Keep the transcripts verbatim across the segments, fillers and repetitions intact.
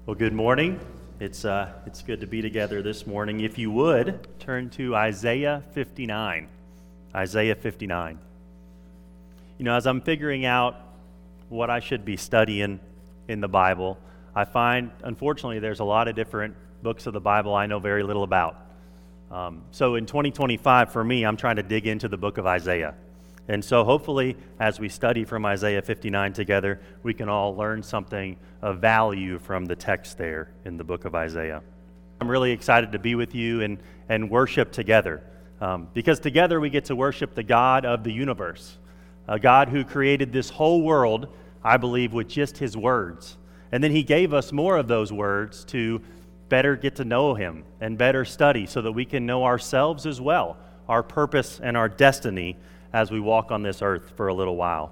Well, good morning. It's uh, it's good to be together this morning. If you would, turn to Isaiah fifty-nine. Isaiah fifty-nine. You know, as I'm figuring out what I should be studying in the Bible, I find, unfortunately, there's a lot of different books of the Bible I know very little about. Um, so in twenty twenty-five, for me, I'm trying to dig into the book of Isaiah. And so hopefully, as we study from Isaiah fifty-nine together, we can all learn something of value from the text there in the book of Isaiah. I'm really excited to be with you and, and worship together, um, because together we get to worship the God of the universe, a God who created this whole world, I believe, with just his words. And then he gave us more of those words to better get to know him and better study so that we can know ourselves as well, our purpose and our destiny as we walk on this earth for a little while.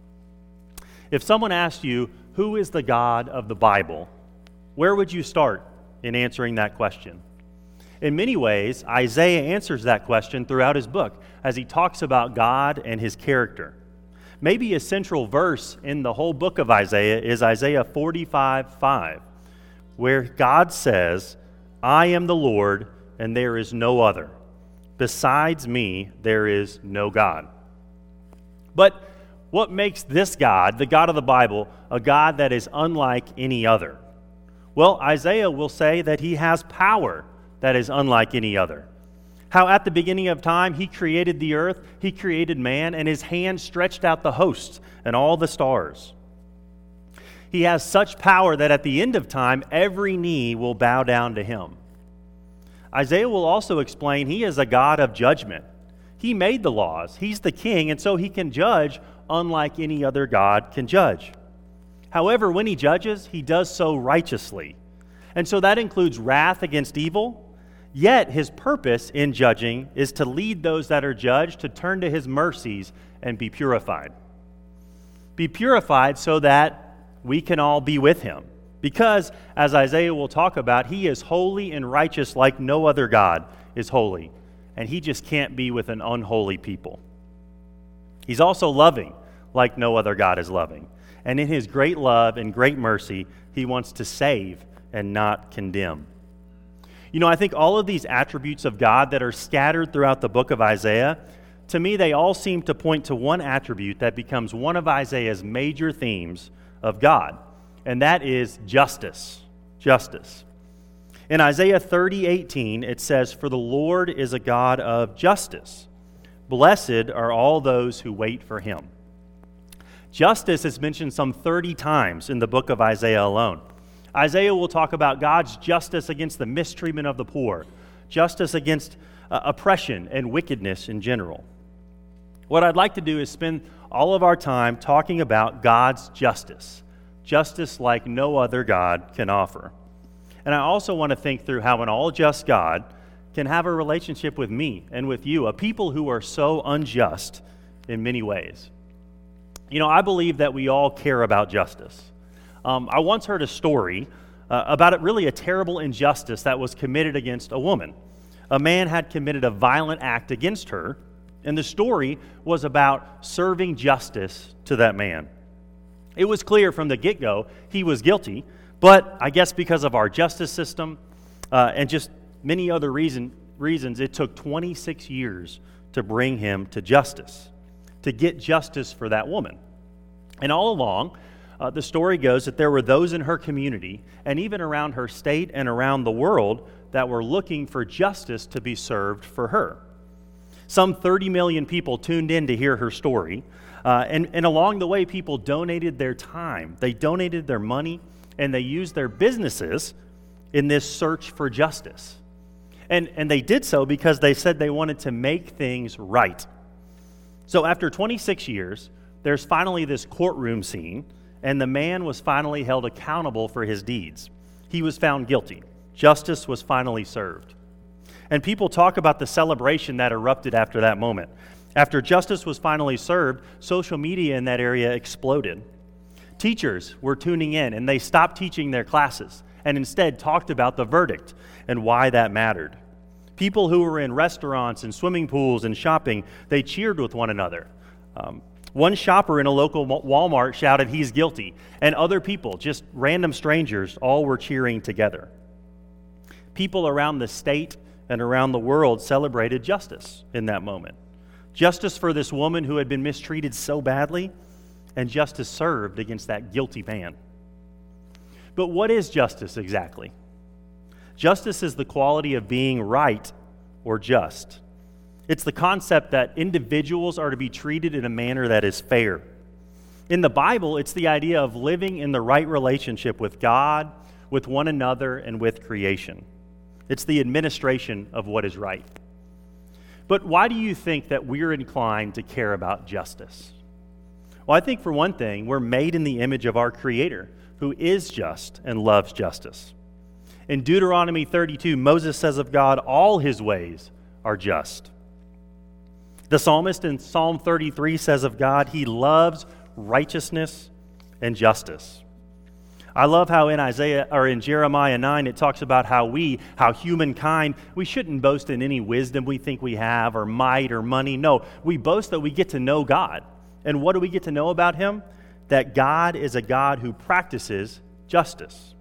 If someone asked you, who is the God of the Bible, where would you start in answering that question? In many ways, Isaiah answers that question throughout his book as he talks about God and his character. Maybe a central verse in the whole book of Isaiah is Isaiah forty-five five, where God says, "I am the Lord, and there is no other. Besides me, there is no God." But what makes this God, the God of the Bible, a God that is unlike any other? Well, Isaiah will say that he has power that is unlike any other. How at the beginning of time he created the earth, he created man, and his hand stretched out the hosts and all the stars. He has such power that at the end of time, every knee will bow down to him. Isaiah will also explain he is a God of judgment. He made the laws. He's the king, and so he can judge unlike any other God can judge. However, when he judges, he does so righteously. And so that includes wrath against evil. Yet his purpose in judging is to lead those that are judged to turn to his mercies and be purified. Be purified so that we can all be with him. Because, as Isaiah will talk about, he is holy and righteous like no other God is holy. And he just can't be with an unholy people. He's also loving like no other God is loving. And in his great love and great mercy, he wants to save and not condemn. You know, I think all of these attributes of God that are scattered throughout the book of Isaiah, to me, they all seem to point to one attribute that becomes one of Isaiah's major themes of God. And that is justice. Justice. In Isaiah thirty eighteen, it says, "For the Lord is a God of justice. Blessed are all those who wait for him." Justice is mentioned some thirty times in the book of Isaiah alone. Isaiah will talk about God's justice against the mistreatment of the poor, justice against uh, oppression and wickedness in general. What I'd like to do is spend all of our time talking about God's justice. Justice like no other God can offer. And I also want to think through how an all-just God can have a relationship with me and with you, a people who are so unjust in many ways. You know, I believe that we all care about justice. Um, I once heard a story uh, about it, really a terrible injustice that was committed against a woman. A man had committed a violent act against her, and the story was about serving justice to that man. It was clear from the get-go he was guilty, but I guess because of our justice system uh, and just many other reason, reasons, it took twenty-six years to bring him to justice, to get justice for that woman. And all along, uh, the story goes that there were those in her community and even around her state and around the world that were looking for justice to be served for her. Some thirty million people tuned in to hear her story. Uh, and, and along the way, people donated their time, they donated their money, and they used their businesses in this search for justice. And, and they did so because they said they wanted to make things right. So after twenty-six years, there's finally this courtroom scene, and the man was finally held accountable for his deeds. He was found guilty. Justice was finally served. And people talk about the celebration that erupted after that moment. After justice was finally served, social media in that area exploded. Teachers were tuning in, and they stopped teaching their classes and instead talked about the verdict and why that mattered. People who were in restaurants and swimming pools and shopping, they cheered with one another. Um, One shopper in a local Walmart shouted, "He's guilty," and other people, just random strangers, all were cheering together. People around the state and around the world celebrated justice in that moment. Justice for this woman who had been mistreated so badly, and justice served against that guilty man. But what is justice exactly? Justice is the quality of being right or just. It's the concept that individuals are to be treated in a manner that is fair. In the Bible, it's the idea of living in the right relationship with God, with one another, and with creation. It's the administration of what is right. But why do you think that we're inclined to care about justice? Well, I think for one thing, we're made in the image of our Creator, who is just and loves justice. In Deuteronomy thirty-two, Moses says of God, all his ways are just. The psalmist in Psalm thirty-three says of God, he loves righteousness and justice. I love how in Isaiah or in Jeremiah nine it talks about how we, how humankind, we shouldn't boast in any wisdom we think we have or might or money. No, we boast that we get to know God. And what do we get to know about him? That God is a God who practices justice.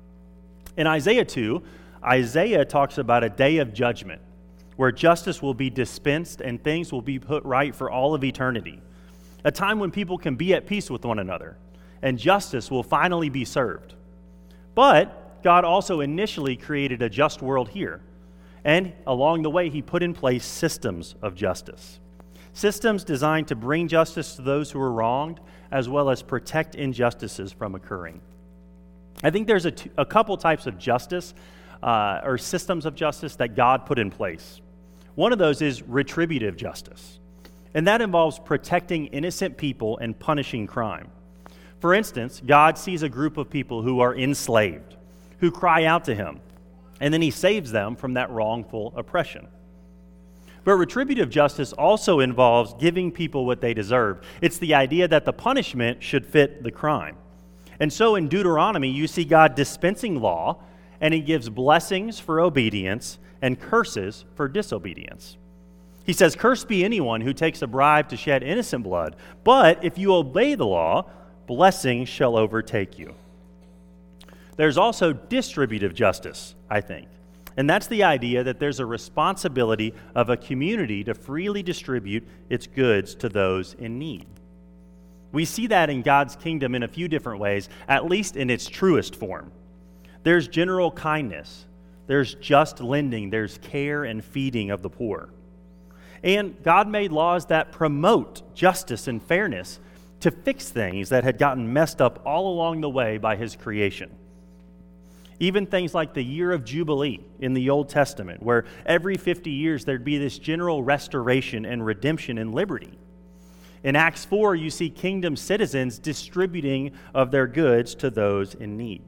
In Isaiah two, Isaiah talks about a day of judgment where justice will be dispensed and things will be put right for all of eternity. A time when people can be at peace with one another and justice will finally be served. But God also initially created a just world here. And along the way, he put in place systems of justice. Systems designed to bring justice to those who are wronged, as well as protect injustices from occurring. I think there's a, t- a couple types of justice, uh, or systems of justice that God put in place. One of those is retributive justice, and that involves protecting innocent people and punishing crime. For instance, God sees a group of people who are enslaved, who cry out to him, and then he saves them from that wrongful oppression. But retributive justice also involves giving people what they deserve. It's the idea that the punishment should fit the crime. And so in Deuteronomy, you see God dispensing law, and he gives blessings for obedience and curses for disobedience. He says, "Cursed be anyone who takes a bribe to shed innocent blood, but if you obey the law, blessing shall overtake you." There's also distributive justice, I think. And that's the idea that there's a responsibility of a community to freely distribute its goods to those in need. We see that in God's kingdom in a few different ways, at least in its truest form. There's general kindness, there's just lending, there's care and feeding of the poor. And God made laws that promote justice and fairness to fix things that had gotten messed up all along the way by his creation. Even things like the year of Jubilee in the Old Testament, where every fifty years there'd be this general restoration and redemption and liberty. In Acts four, you see kingdom citizens distributing of their goods to those in need.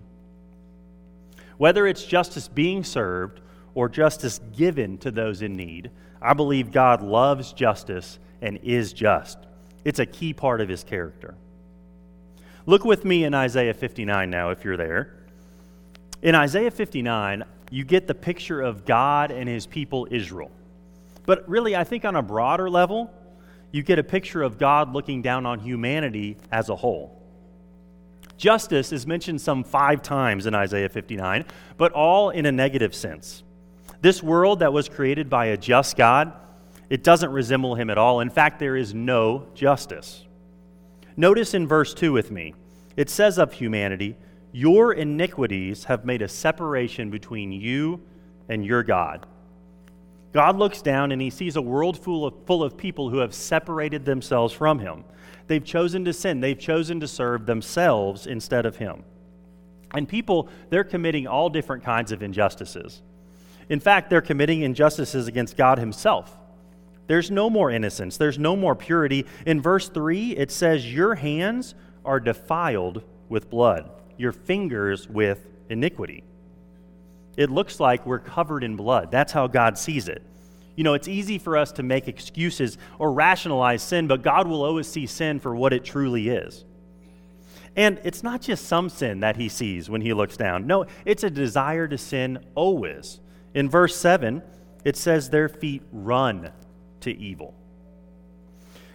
Whether it's justice being served or justice given to those in need, I believe God loves justice and is just. It's a key part of his character. Look with me in Isaiah fifty-nine now, if you're there. In Isaiah fifty-nine, you get the picture of God and his people Israel. But really, I think on a broader level, you get a picture of God looking down on humanity as a whole. Justice is mentioned some five times in Isaiah fifty-nine, but all in a negative sense. This world that was created by a just God, it doesn't resemble him at all. In fact, there is no justice. Notice in verse two with me, it says of humanity, "Your iniquities have made a separation between you and your God." God looks down and he sees a world full of, full of people who have separated themselves from him. They've chosen to sin. They've chosen to serve themselves instead of him. And people, they're committing all different kinds of injustices. In fact, they're committing injustices against God himself. There's no more innocence. There's no more purity. In verse three, it says, "Your hands are defiled with blood, your fingers with iniquity." It looks like we're covered in blood. That's how God sees it. You know, it's easy for us to make excuses or rationalize sin, but God will always see sin for what it truly is. And it's not just some sin that he sees when he looks down. No, it's a desire to sin always. In verse seven, it says their feet run to evil.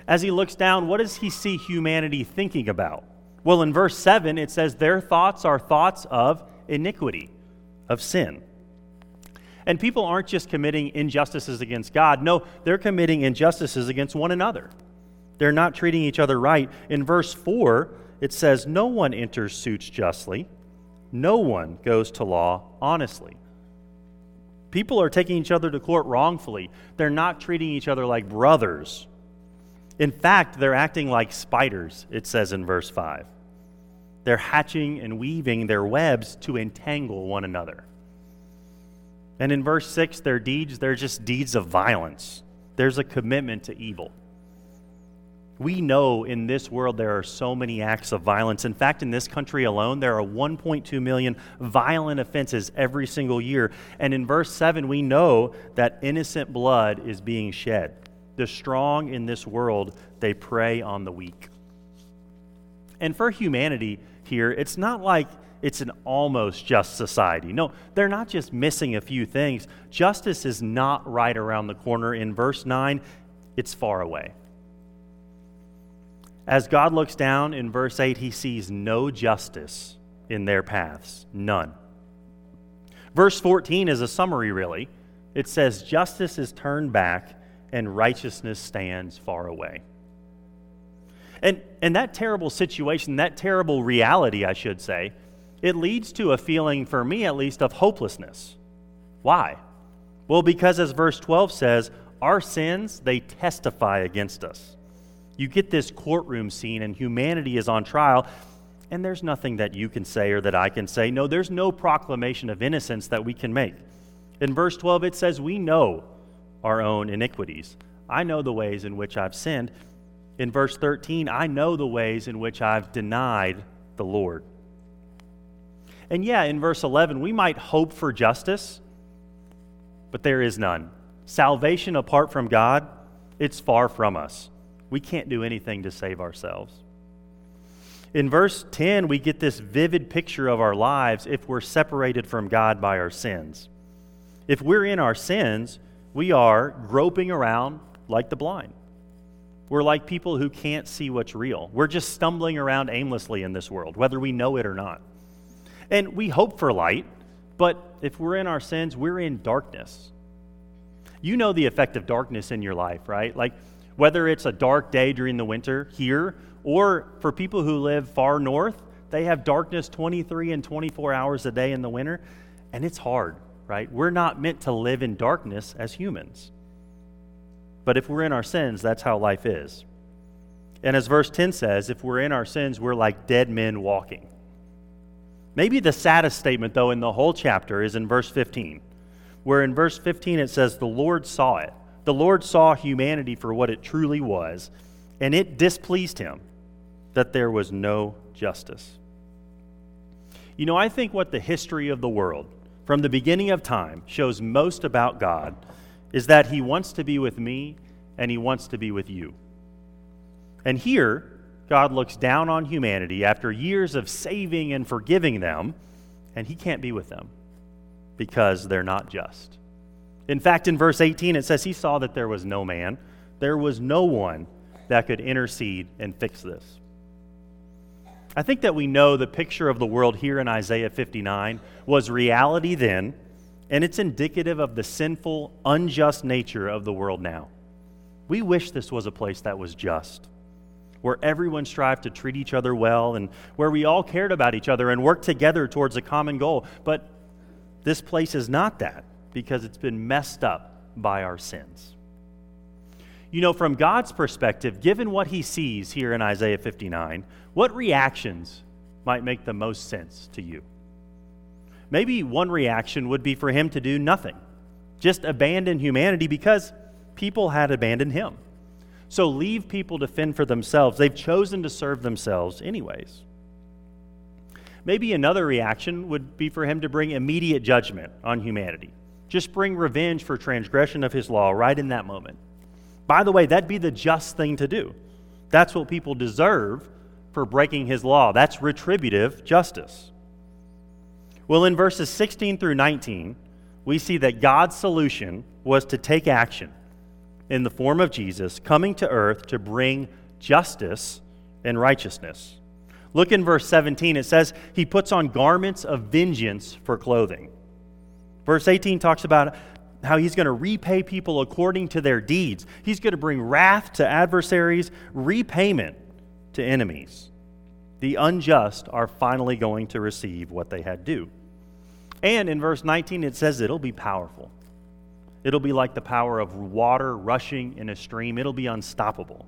as he looks down, what does he see humanity thinking about? Well, in verse seven, it says, their thoughts are thoughts of iniquity, of sin. And people aren't just committing injustices against God. No, they're committing injustices against one another. They're not treating each other right. In verse four, it says, no one enters suits justly. No one goes to law honestly. People are taking each other to court wrongfully. They're not treating each other like brothers. In fact, they're acting like spiders, it says in verse five. They're hatching and weaving their webs to entangle one another. And in verse six, their deeds, they're just deeds of violence. There's a commitment to evil. We know in this world there are so many acts of violence. In fact, in this country alone, there are one point two million violent offenses every single year. And in verse seven, we know that innocent blood is being shed. The strong in this world, they prey on the weak. And for humanity here, it's not like it's an almost just society. No, they're not just missing a few things. Justice is not right around the corner. In verse nine, it's far away. As God looks down in verse eight, he sees no justice in their paths, none. Verse fourteen is a summary, really. It says, justice is turned back and righteousness stands far away. And, and that terrible situation, that terrible reality, I should say, it leads to a feeling, for me at least, of hopelessness. Why? Well, because as verse twelve says, our sins, they testify against us. You get this courtroom scene and humanity is on trial, and there's nothing that you can say or that I can say. No, there's no proclamation of innocence that we can make. In verse twelve, it says, we know our own iniquities. I know the ways in which I've sinned. In verse thirteen, I know the ways in which I've denied the Lord. And yeah, in verse eleven, we might hope for justice, but there is none. Salvation apart from God, it's far from us. We can't do anything to save ourselves. In verse ten, we get this vivid picture of our lives if we're separated from God by our sins. If we're in our sins, we are groping around like the blind. We're like people who can't see what's real. We're just stumbling around aimlessly in this world, whether we know it or not. And we hope for light, but if we're in our sins, we're in darkness. You know the effect of darkness in your life, right? Like, whether it's a dark day during the winter here, or for people who live far north, they have darkness twenty-three and twenty-four hours a day in the winter, and it's hard, right? We're not meant to live in darkness as humans. But if we're in our sins, that's how life is. And as verse ten says, if we're in our sins, we're like dead men walking. Maybe the saddest statement, though, in the whole chapter is in verse fifteen, where in verse fifteen it says, the Lord saw it. The Lord saw humanity for what it truly was, and it displeased him that there was no justice. You know, I think what the history of the world, from the beginning of time, shows most about God is that he wants to be with me and he wants to be with you. And here, God looks down on humanity after years of saving and forgiving them, and he can't be with them because they're not just. In fact, in verse eighteen, it says he saw that there was no man, there was no one that could intercede and fix this. I think that we know the picture of the world here in Isaiah fifty-nine was reality then, and it's indicative of the sinful, unjust nature of the world now. We wish this was a place that was just, where everyone strived to treat each other well and where we all cared about each other and worked together towards a common goal. But this place is not that, because it's been messed up by our sins. You know, from God's perspective, given what he sees here in Isaiah fifty-nine, what reactions might make the most sense to you? Maybe one reaction would be for him to do nothing, just abandon humanity because people had abandoned him. So leave people to fend for themselves. They've chosen to serve themselves anyways. Maybe another reaction would be for him to bring immediate judgment on humanity. Just bring revenge for transgression of his law right in that moment. By the way, that'd be the just thing to do. That's what people deserve for breaking his law. That's retributive justice. Well, in verses sixteen through nineteen, we see that God's solution was to take action, in the form of Jesus, coming to earth to bring justice and righteousness. Look in verse seventeen. It says he puts on garments of vengeance for clothing. Verse eighteen talks about how he's going to repay people according to their deeds. He's going to bring wrath to adversaries, repayment to enemies. The unjust are finally going to receive what they had due. And in verse nineteen, it says it'll be powerful. It'll be like the power of water rushing in a stream. It'll be unstoppable.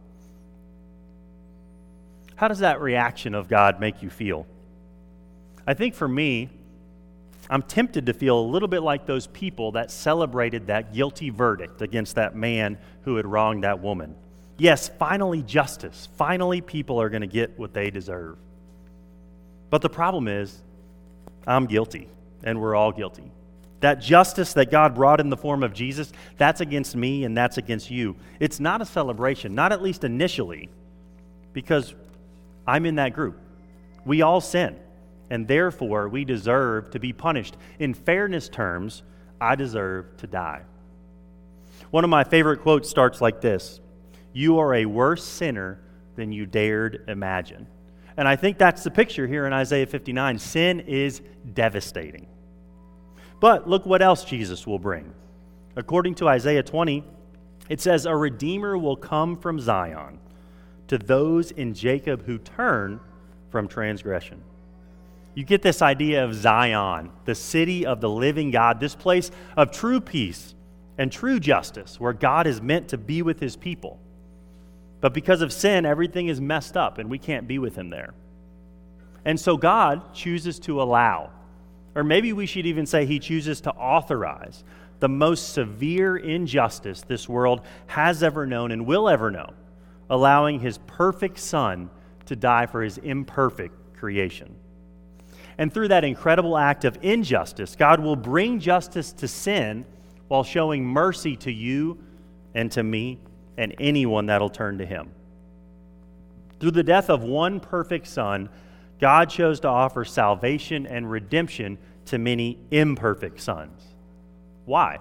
How does that reaction of God make you feel? I think for me, I'm tempted to feel a little bit like those people that celebrated that guilty verdict against that man who had wronged that woman. Yes, finally justice. Finally people are going to get what they deserve. But the problem is, I'm guilty, and we're all guilty. That justice that God brought in the form of Jesus, that's against me and that's against you. It's not a celebration, not at least initially, because I'm in that group. We all sin, and therefore we deserve to be punished. In fairness terms, I deserve to die. One of my favorite quotes starts like this: "You are a worse sinner than you dared imagine." And I think that's the picture here in Isaiah fifty-nine. Sin is devastating. But look what else Jesus will bring. According to Isaiah twenty, it says, "A Redeemer will come from Zion to those in Jacob who turn from transgression." You get this idea of Zion, the city of the living God, this place of true peace and true justice where God is meant to be with his people. But because of sin, everything is messed up and we can't be with him there. And so God chooses to allow, or maybe we should even say he chooses to authorize, the most severe injustice this world has ever known and will ever know, allowing his perfect Son to die for his imperfect creation. And through that incredible act of injustice, God will bring justice to sin while showing mercy to you and to me and anyone that'll turn to him. Through the death of one perfect Son, God chose to offer salvation and redemption to many imperfect sons. Why?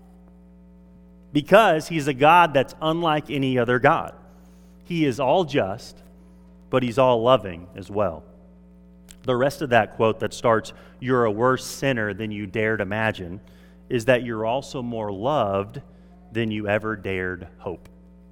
Because he's a God that's unlike any other God. He is all just, but he's all loving as well. The rest of that quote that starts, "You're a worse sinner than you dared imagine," is that you're also more loved than you ever dared hope.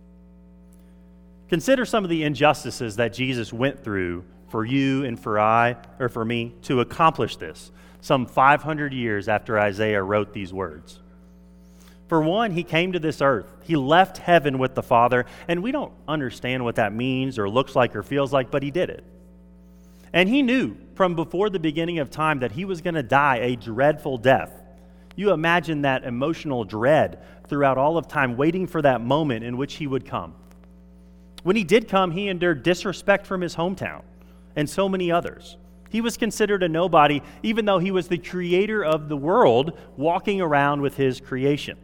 Consider some of the injustices that Jesus went through for you and for I, or for me, to accomplish this, some five hundred years after Isaiah wrote these words. For one, he came to this earth. He left heaven with the Father, and we don't understand what that means or looks like or feels like, but he did it. And he knew from before the beginning of time that he was going to die a dreadful death. You imagine that emotional dread throughout all of time, waiting for that moment in which he would come. When he did come, he endured disrespect from his hometown and so many others. He was considered a nobody, even though he was the creator of the world, walking around with his creation.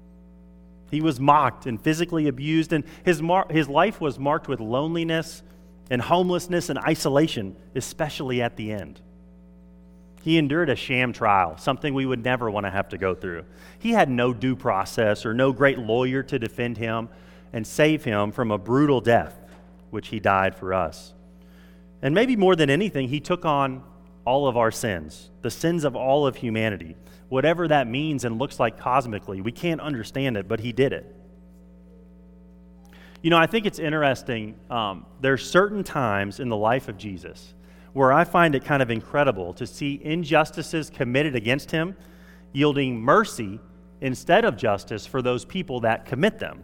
He was mocked and physically abused, and his mar- his life was marked with loneliness and homelessness and isolation, especially at the end. He endured a sham trial, something we would never want to have to go through. He had no due process or no great lawyer to defend him and save him from a brutal death, which he died for us. And maybe more than anything, he took on all of our sins, the sins of all of humanity. Whatever that means and looks like cosmically, we can't understand it, but he did it. You know, I think it's interesting. Um, there's certain times in the life of Jesus where I find it kind of incredible to see injustices committed against him yielding mercy instead of justice for those people that commit them.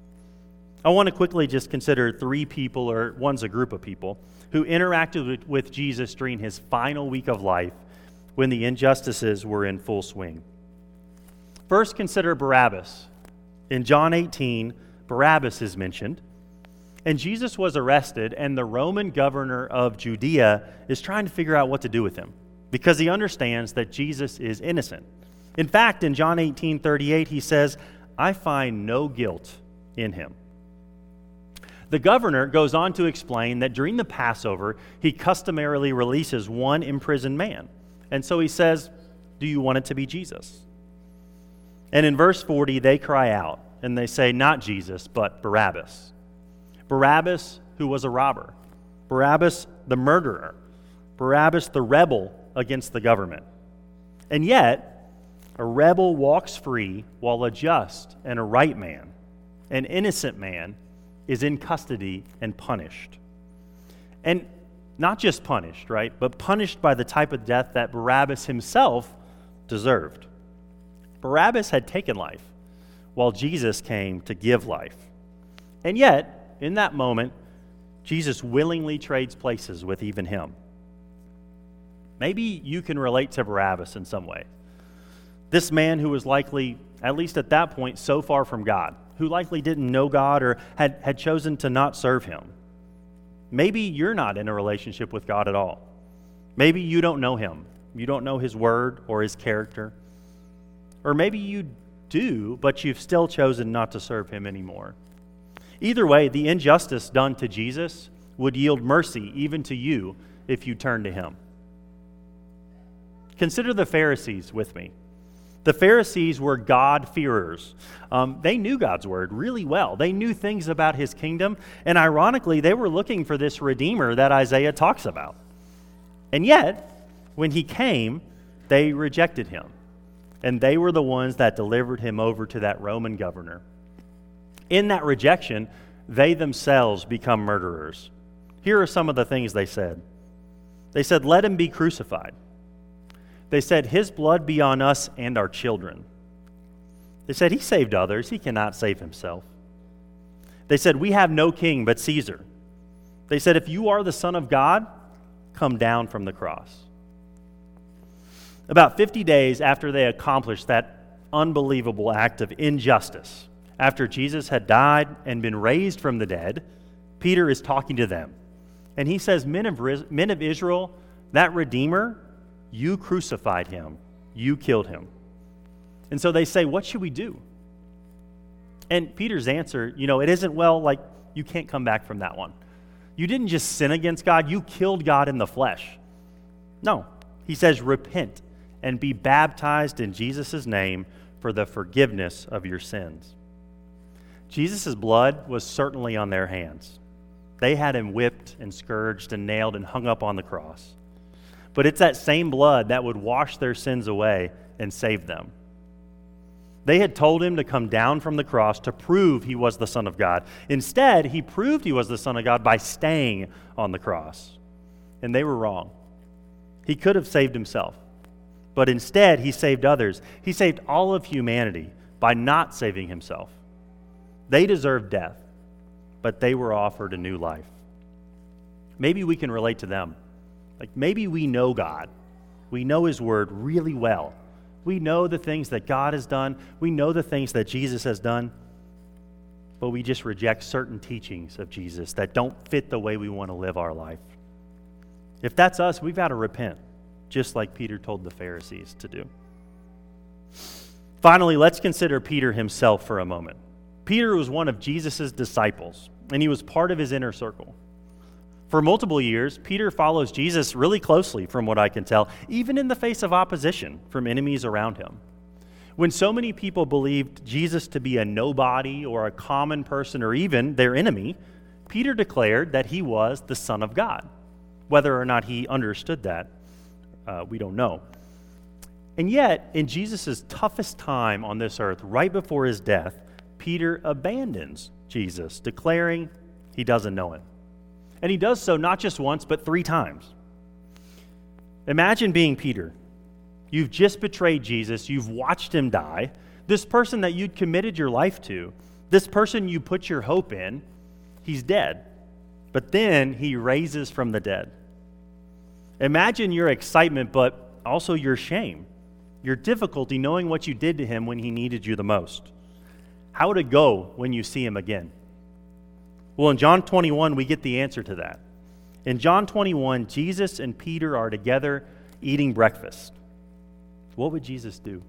I want to quickly just consider three people, or one's a group of people, who interacted with, with Jesus during his final week of life when the injustices were in full swing. First, consider Barabbas. In John eighteen, Barabbas is mentioned, and Jesus was arrested, and the Roman governor of Judea is trying to figure out what to do with him because he understands that Jesus is innocent. In fact, in John eighteen thirty-eight, he says, "I find no guilt in him." The governor goes on to explain that during the Passover, he customarily releases one imprisoned man. And so he says, "Do you want it to be Jesus?" And in verse forty, they cry out, and they say not Jesus, but Barabbas. Barabbas, who was a robber. Barabbas, the murderer. Barabbas, the rebel against the government. And yet, a rebel walks free while a just and a right man, an innocent man, is in custody and punished. And not just punished, right, but punished by the type of death that Barabbas himself deserved. Barabbas had taken life, while Jesus came to give life. And yet, in that moment, Jesus willingly trades places with even him. Maybe you can relate to Barabbas in some way. This man who was likely, at least at that point, so far from God, who likely didn't know God or had, had chosen to not serve him. Maybe you're not in a relationship with God at all. Maybe you don't know him. You don't know his word or his character. Or maybe you do, but you've still chosen not to serve him anymore. Either way, the injustice done to Jesus would yield mercy even to you if you turn to him. Consider the Pharisees with me. The Pharisees were God-fearers. Um, they knew God's word really well. They knew things about his kingdom, and ironically, they were looking for this Redeemer that Isaiah talks about. And yet, when he came, they rejected him, and they were the ones that delivered him over to that Roman governor. In that rejection, they themselves become murderers. Here are some of the things they said. They said, "Let him be crucified." They said, "His blood be on us and our children." They said, "He saved others. He cannot save himself." They said, "We have no king but Caesar." They said, "If you are the Son of God, come down from the cross." About fifty days after they accomplished that unbelievable act of injustice, after Jesus had died and been raised from the dead, Peter is talking to them. And he says, men of, men of Israel, that Redeemer, you crucified him. You killed him. And so they say, what should we do? And Peter's answer, you know, it isn't, well, like, you can't come back from that one. You didn't just sin against God, you killed God in the flesh. No, he says, repent and be baptized in Jesus' name for the forgiveness of your sins. Jesus' blood was certainly on their hands. They had him whipped and scourged and nailed and hung up on the cross. But it's that same blood that would wash their sins away and save them. They had told him to come down from the cross to prove he was the Son of God. Instead, he proved he was the Son of God by staying on the cross. And they were wrong. He could have saved himself. But instead, he saved others. He saved all of humanity by not saving himself. They deserved death, but they were offered a new life. Maybe we can relate to them. Like maybe we know God. We know his word really well. We know the things that God has done. We know the things that Jesus has done. But we just reject certain teachings of Jesus that don't fit the way we want to live our life. If that's us, we've got to repent, just like Peter told the Pharisees to do. Finally, let's consider Peter himself for a moment. Peter was one of Jesus' disciples, and he was part of his inner circle. For multiple years, Peter follows Jesus really closely, from what I can tell, even in the face of opposition from enemies around him. When so many people believed Jesus to be a nobody or a common person or even their enemy, Peter declared that he was the Son of God. Whether or not he understood that, uh, we don't know. And yet, in Jesus' toughest time on this earth, right before his death, Peter abandons Jesus, declaring he doesn't know him. And he does so not just once, but three times. Imagine being Peter. You've just betrayed Jesus. You've watched him die. This person that you'd committed your life to, this person you put your hope in, he's dead. But then he raises from the dead. Imagine your excitement, but also your shame, your difficulty knowing what you did to him when he needed you the most. How would it go when you see him again? Well, in John twenty-one, we get the answer to that. In John twenty-one, Jesus and Peter are together eating breakfast. What would Jesus do?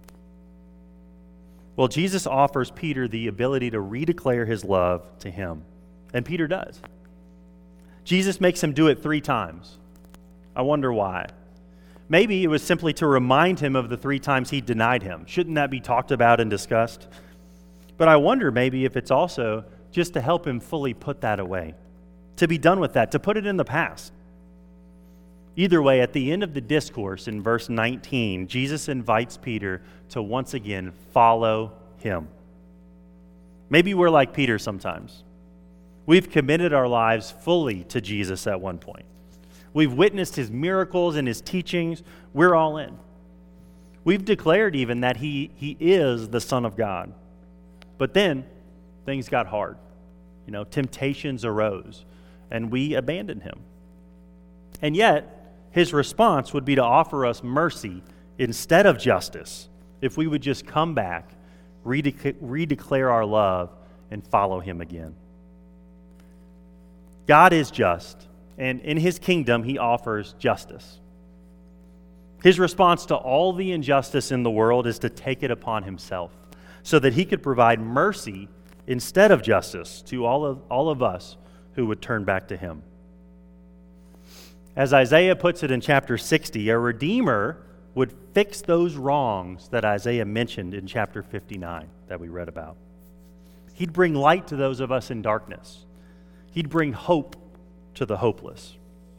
Well, Jesus offers Peter the ability to redeclare his love to him, and Peter does. Jesus makes him do it three times. I wonder why. Maybe it was simply to remind him of the three times he denied him. Shouldn't that be talked about and discussed? But I wonder maybe if it's also just to help him fully put that away, to be done with that, to put it in the past. Either way, at the end of the discourse in verse nineteen, Jesus invites Peter to once again follow him. Maybe we're like Peter sometimes. We've committed our lives fully to Jesus at one point. We've witnessed his miracles and his teachings. We're all in. We've declared even that he, he is the Son of God. But then things got hard. You know, temptations arose, and we abandoned him. And yet, his response would be to offer us mercy instead of justice if we would just come back, redec- redeclare our love, and follow him again. God is just, and in his kingdom, he offers justice. His response to all the injustice in the world is to take it upon himself so that he could provide mercy instead of justice to all of, all of us who would turn back to him. As Isaiah puts it in chapter sixty, a redeemer would fix those wrongs that Isaiah mentioned in chapter fifty-nine that we read about. He'd bring light to those of us in darkness. He'd bring hope to the hopeless.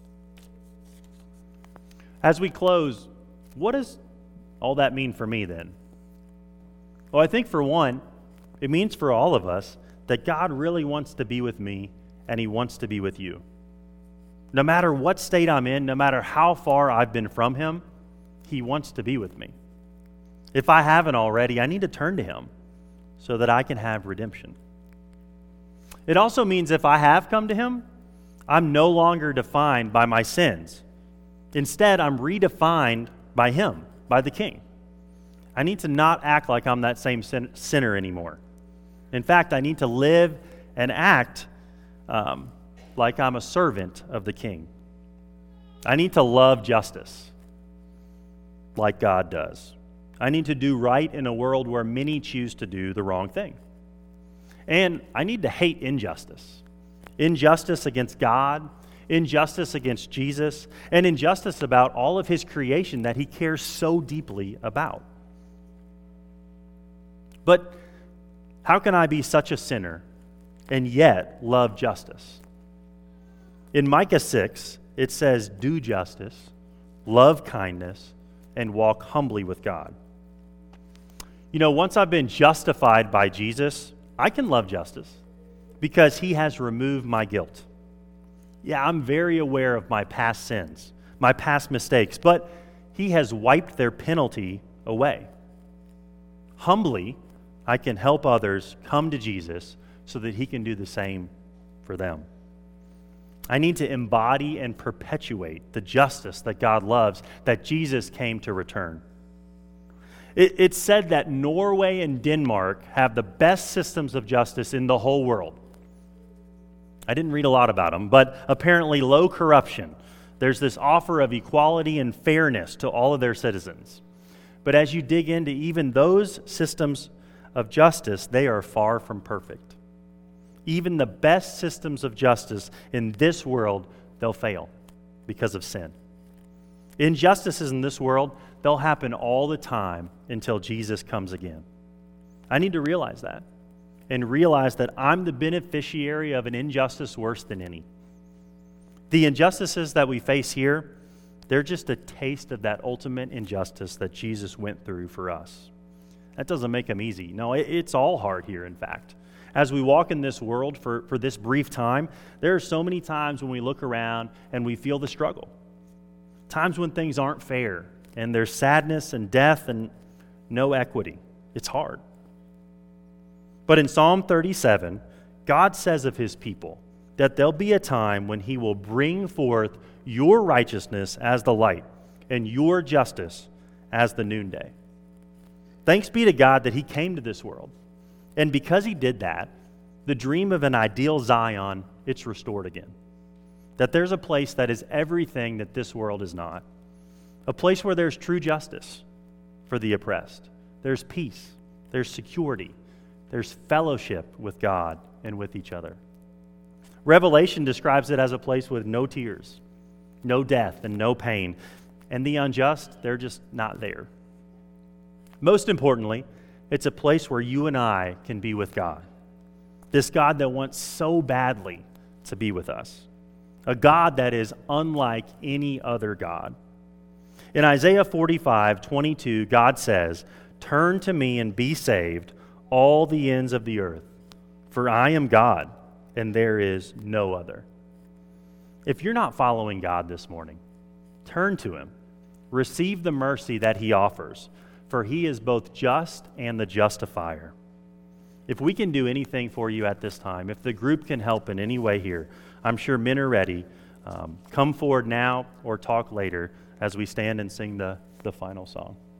As we close, what does all that mean for me then? Well, I think for one, it means for all of us that God really wants to be with me and he wants to be with you. No matter what state I'm in, no matter how far I've been from him, he wants to be with me. If I haven't already, I need to turn to him so that I can have redemption. It also means if I have come to him, I'm no longer defined by my sins. Instead, I'm redefined by him, by the King. I need to not act like I'm that same sin- sinner anymore. In fact, I need to live and act um, like I'm a servant of the King. I need to love justice like God does. I need to do right in a world where many choose to do the wrong thing. And I need to hate injustice. Injustice against God, injustice against Jesus, and injustice about all of his creation that he cares so deeply about. But how can I be such a sinner and yet love justice? In Micah six, it says, do justice, love kindness, and walk humbly with God. You know, once I've been justified by Jesus, I can love justice because he has removed my guilt. Yeah, I'm very aware of my past sins, my past mistakes, but he has wiped their penalty away. Humbly, I can help others come to Jesus so that he can do the same for them. I need to embody and perpetuate the justice that God loves, that Jesus came to return. It, it's said that Norway and Denmark have the best systems of justice in the whole world. I didn't read a lot about them, but apparently low corruption. There's this offer of equality and fairness to all of their citizens. But as you dig into even those systems of justice, they are far from perfect. Even the best systems of justice in this world, they'll fail because of sin. Injustices in this world, they'll happen all the time until Jesus comes again. I need to realize that and realize that I'm the beneficiary of an injustice worse than any. The injustices that we face here, they're just a taste of that ultimate injustice that Jesus went through for us. That doesn't make them easy. No, it, it's all hard here, in fact. As we walk in this world for, for this brief time, there are so many times when we look around and we feel the struggle. Times when things aren't fair and there's sadness and death and no equity. It's hard. But in Psalm thirty-seven, God says of his people that there'll be a time when he will bring forth your righteousness as the light and your justice as the noonday. Thanks be to God that he came to this world. And because he did that, the dream of an ideal Zion, it's restored again. That there's a place that is everything that this world is not. A place where there's true justice for the oppressed. There's peace. There's security. There's fellowship with God and with each other. Revelation describes it as a place with no tears, no death, and no pain. And the unjust, they're just not there. Most importantly, It's a place where you and I can be with God. This God that wants so badly to be with us. A God that is unlike any other God. In Isaiah forty-five twenty-two, God says, "Turn to me and be saved, all the ends of the earth, for I am God, and there is no other." If you're not following God this morning, turn to Him. Receive the mercy that He offers, for He is both just and the justifier. If we can do anything for you at this time, if the group can help in any way here, I'm sure men are ready. Um, come forward now or talk later as we stand and sing the, the final song.